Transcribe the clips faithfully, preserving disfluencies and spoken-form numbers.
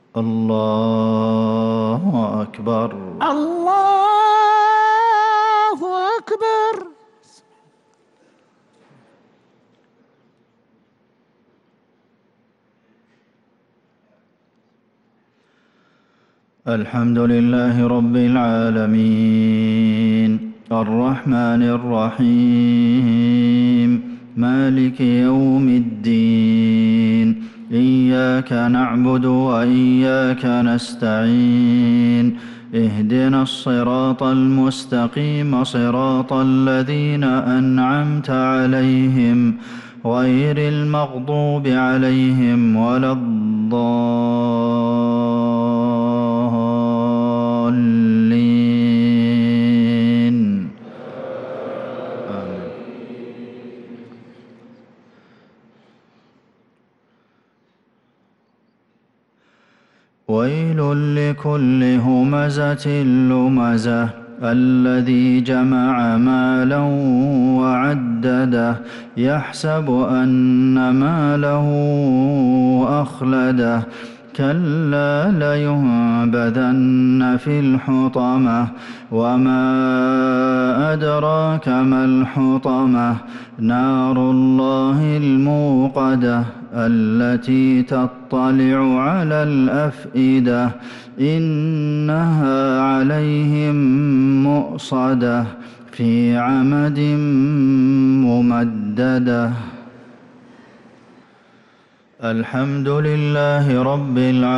الله أكبر. الله أكبر. الحمد لله رب العالمين الرحمن الرحيم مالك يوم الدين إياك نعبد وإياك نستعين اهدنا الصراط المستقيم صراط الذين أنعمت عليهم غير المغضوب عليهم ولا الضالين آمين. ويل لكل همزة لمزة الذي جمع مالا وعدده يحسب أن ماله أخلده كلا لينبذن في الحطمة وما أدراك ما الحطمة نار الله الموقدة التي تطلع على الأفئدة إنها عليهم مؤصدة في عمد ممددة. الحمد لله رب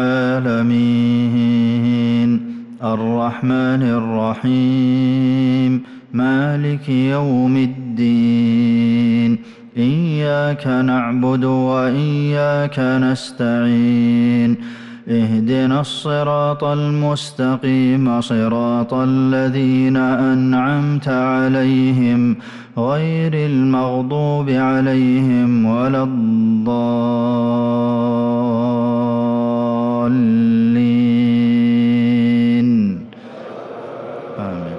العالمين الرحمن الرحيم مالك يوم الدين إياك نعبد وإياك نستعين اهدنا الصراط المستقيم صراط الذين أنعمت عليهم غير المغضوب عليهم ولا الضالين آمين.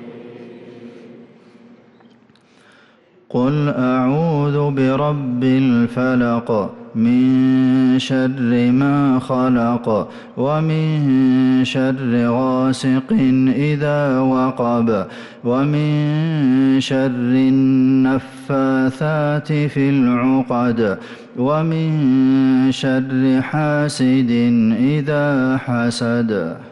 قل أعوذ برب الفلق من شر ما خلق ومن شر غاسق إذا وقب ومن شر النفاثات في العقد ومن شر حاسد إذا حسد.